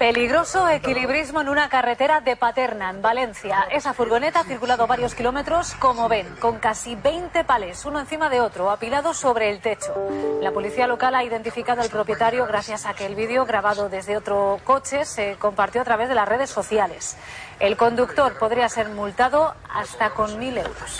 Peligroso equilibrismo en una carretera de Paterna, en Valencia. Esa furgoneta ha circulado varios kilómetros, como ven, con casi 20 palés, uno encima de otro, apilados sobre el techo. La policía local ha identificado al propietario gracias a que el vídeo, grabado desde otro coche, se compartió a través de las redes sociales. El conductor podría ser multado hasta con 1.000 euros.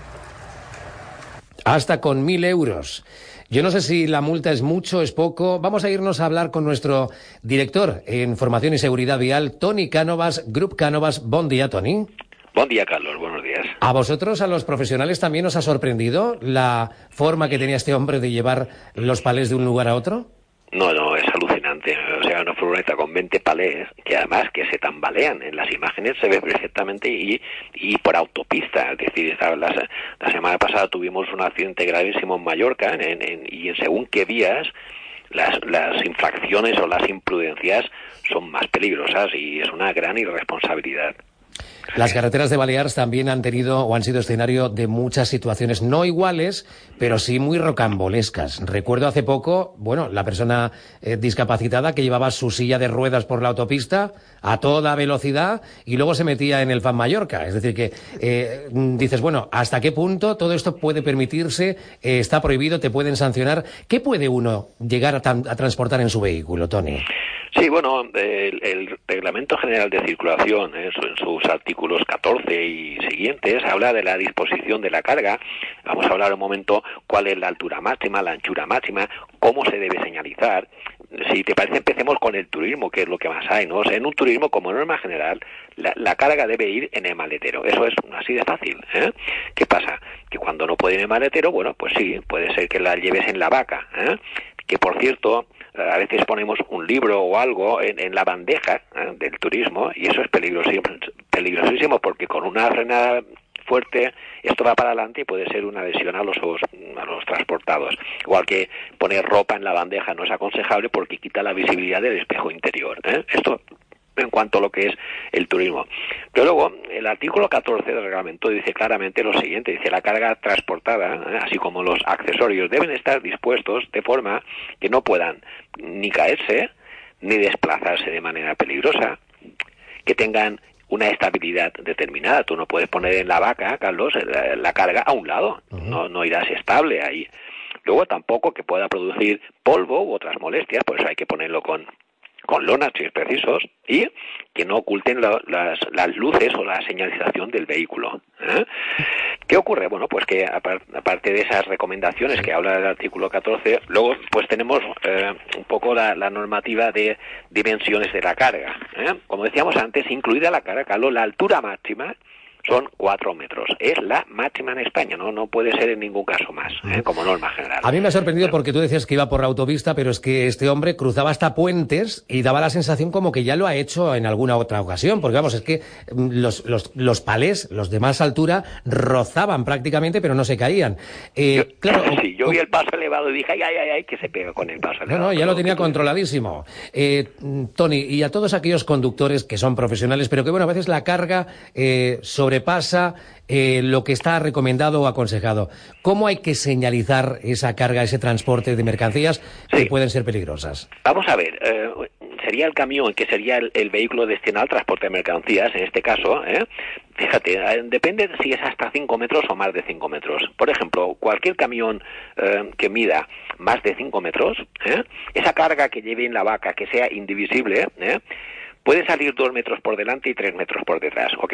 Hasta con 1.000 euros. Yo no sé si la multa es mucho, es poco. Vamos a irnos a hablar con nuestro director en Formación y Seguridad Vial, Toni Cánovas, Grup Cánovas. Buen día, Toni. Buen día, Carlos. Buenos días. ¿A vosotros, a los profesionales, también os ha sorprendido la forma que tenía este hombre de llevar los palés de un lugar a otro? No, es alucinante. O sea, una furgoneta con 20 palés, que además que se tambalean en las imágenes, se ve perfectamente y por autopista. Es decir, la semana pasada tuvimos un accidente gravísimo en Mallorca y en según qué vías las infracciones o las imprudencias son más peligrosas y es una gran irresponsabilidad. Las carreteras de Baleares también han tenido o han sido escenario de muchas situaciones no iguales, pero sí muy rocambolescas. Recuerdo hace poco, la persona discapacitada que llevaba su silla de ruedas por la autopista a toda velocidad y luego se metía en el Fan Mallorca. Es decir, que dices, ¿hasta qué punto todo esto puede permitirse? ¿Está prohibido? ¿Te pueden sancionar? ¿Qué puede uno llegar a transportar en su vehículo, Toni? Sí, el Reglamento General de Circulación, en sus artículos 14 y siguientes, habla de la disposición de la carga. Vamos a hablar un momento cuál es la altura máxima, la anchura máxima, cómo se debe señalizar. Si te parece, empecemos con el turismo, que es lo que más hay, ¿no? O sea, en un turismo, como norma general, la carga debe ir en el maletero. Eso es así de fácil, ¿eh? ¿Qué pasa? Que cuando no puede ir en el maletero, pues sí, puede ser que la lleves en la vaca, ¿eh? Que, por cierto, a veces ponemos un libro o algo en la bandeja del turismo y eso es peligrosísimo porque con una frenada fuerte esto va para adelante y puede ser una lesión a los transportados. Igual que poner ropa en la bandeja no es aconsejable porque quita la visibilidad del espejo interior, ¿eh? Esto en cuanto a lo que es el turismo. Pero luego, el artículo 14 del reglamento dice claramente lo siguiente, dice la carga transportada, así como los accesorios, deben estar dispuestos de forma que no puedan ni caerse, ni desplazarse de manera peligrosa, que tengan una estabilidad determinada. Tú no puedes poner en la vaca, Carlos, la carga a un lado, no irás estable ahí. Luego tampoco que pueda producir polvo u otras molestias, por eso hay que ponerlo con lonas si es preciso, y que no oculten las luces o la señalización del vehículo, ¿eh? ¿Qué ocurre? Pues que aparte de esas recomendaciones que habla el artículo 14, luego pues tenemos un poco la normativa de dimensiones de la carga, ¿eh? Como decíamos antes, incluida la carga, Carlos, la altura máxima son 4 metros. Es la máxima en España, no puede ser en ningún caso más, como norma general. A mí me ha sorprendido porque tú decías que iba por la autopista, pero es que este hombre cruzaba hasta puentes y daba la sensación como que ya lo ha hecho en alguna otra ocasión, porque es que los palés, los de más altura, rozaban prácticamente, pero no se caían. Yo vi el paso elevado y dije, ay, que se pega con el paso elevado. Ya lo tenía controladísimo. Toni, y a todos aquellos conductores que son profesionales, pero que a veces la carga sobrepasa lo que está recomendado o aconsejado. ¿Cómo hay que señalizar esa carga, ese transporte de mercancías que pueden ser peligrosas? Vamos a ver, sería el camión, que sería el vehículo destinado al transporte de mercancías, en este caso, fíjate, depende si es hasta 5 metros o más de 5 metros. Por ejemplo, cualquier camión que mida más de 5 metros, esa carga que lleve en la vaca, que sea indivisible, puede salir 2 metros por delante y 3 metros por detrás, ¿ok?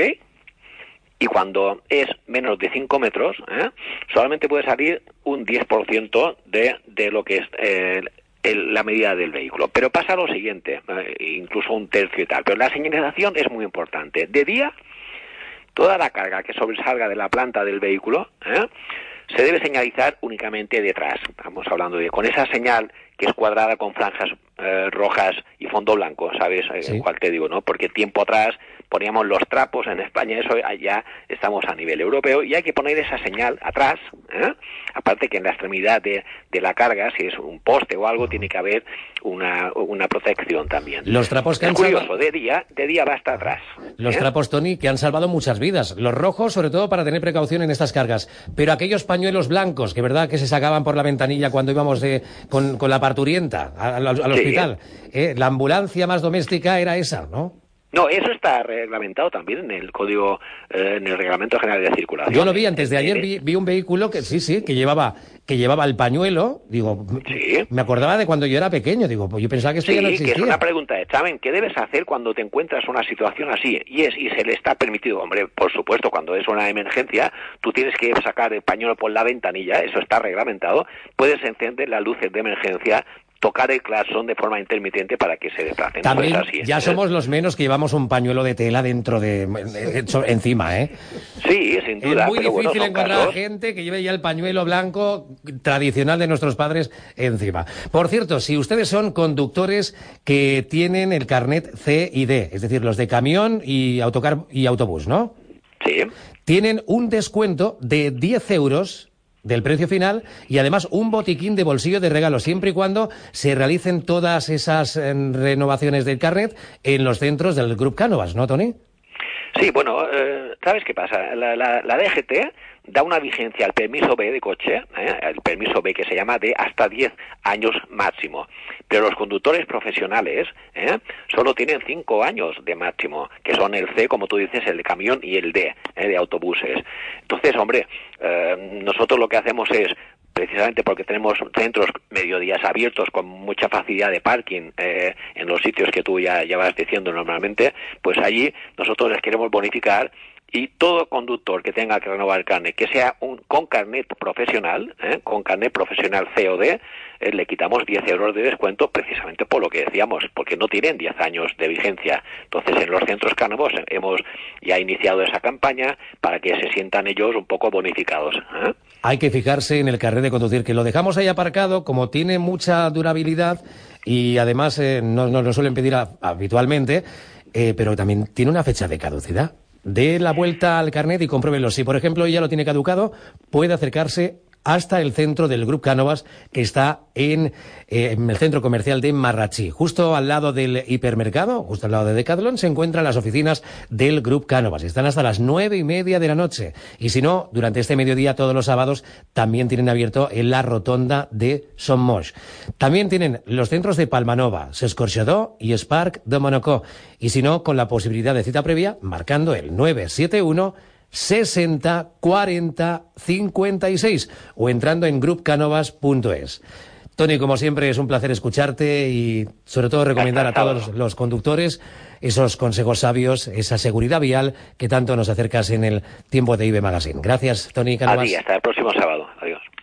Y cuando es menos de 5 metros, solamente puede salir un 10% de lo que es la medida del vehículo. Pero pasa lo siguiente, incluso un tercio y tal. Pero la señalización es muy importante. De día, toda la carga que sobresalga de la planta del vehículo se debe señalizar únicamente detrás. Estamos hablando con esa señal que es cuadrada con franjas rojas y fondo blanco, ¿sabes? Sí. Cuál te digo, ¿no? Porque tiempo atrás poníamos los trapos en España, eso ya estamos a nivel europeo y hay que poner esa señal atrás, aparte que en la extremidad de la carga, si es un poste o algo, tiene que haber una protección también. Los trapos que es han curioso, de día va hasta atrás. Los trapos, Toni, que han salvado muchas vidas. Los rojos, sobre todo, para tener precaución en estas cargas. Pero aquellos pañuelos blancos, que verdad que se sacaban por la ventanilla cuando íbamos con la parturienta a los hospital. La ambulancia más doméstica era esa, ¿no? No, eso está reglamentado también en el Código, en el Reglamento General de Circulación. Yo lo vi antes de ayer, vi un vehículo que que llevaba el pañuelo. Digo, sí. Me acordaba de cuando yo era pequeño. Digo, pues yo pensaba que esto ya no existía. Que es una pregunta de examen. ¿Qué debes hacer cuando te encuentras en una situación así? Y se le está permitido, hombre, por supuesto, cuando es una emergencia, tú tienes que sacar el pañuelo por la ventanilla, eso está reglamentado. Puedes encender las luces de emergencia, tocar el claxon de forma intermitente para que se desplacen. También pues así ya somos los menos que llevamos un pañuelo de tela encima, ¿eh? Sí, sin duda. Es muy pero difícil encontrar casos... a gente que lleve ya el pañuelo blanco tradicional de nuestros padres encima. Por cierto, si ustedes son conductores que tienen el carnet C y D, es decir, los de camión y autocar y autobús, ¿no? Sí. Tienen un descuento de 10 euros del precio final y además un botiquín de bolsillo de regalo, siempre y cuando se realicen todas esas renovaciones del carnet en los centros del Grup Cánovas, ¿no, Toni? Sí, bueno, ¿sabes qué pasa? La DGT da una vigencia al permiso B de coche, el permiso B que se llama de hasta 10 años máximo, pero los conductores profesionales solo tienen 5 años de máximo, que son el C, como tú dices, el de camión, y el D, de autobuses. Entonces, hombre, nosotros lo que hacemos es, precisamente porque tenemos centros mediodías abiertos con mucha facilidad de parking en los sitios que tú ya vas diciendo normalmente, pues allí nosotros les queremos bonificar, y todo conductor que tenga que renovar el carnet, que sea con carnet profesional, con carnet profesional C o D, le quitamos 10 euros de descuento, precisamente por lo que decíamos, porque no tienen 10 años de vigencia. Entonces, en los centros Cánovas hemos ya iniciado esa campaña para que se sientan ellos un poco bonificados. Hay que fijarse en el carnet de conducir, que lo dejamos ahí aparcado, como tiene mucha durabilidad y además no nos lo suelen pedir habitualmente, pero también tiene una fecha de caducidad. Dé la vuelta al carnet y compruébelo. Si, por ejemplo, ya lo tiene caducado, puede acercarse hasta el centro del Grup Cánovas, que está en el centro comercial de Marratxí. Justo al lado del hipermercado, justo al lado de Decathlon, se encuentran las oficinas del Grup Cánovas. Están hasta las 9:30 de la noche. Y si no, durante este mediodía, todos los sábados, también tienen abierto en la rotonda de Son Moix. También tienen los centros de Palmanova, S'Escorxador y Spark de Monocó. Y si no, con la posibilidad de cita previa, marcando el 971 60 40 56 o entrando en grupcanovas.es. Toni, como siempre, es un placer escucharte y sobre todo recomendar a todos los conductores esos consejos sabios, esa seguridad vial que tanto nos acercas en el tiempo de IB Magazine. Gracias, Toni Cánovas. A ti, hasta el próximo sábado. Adiós.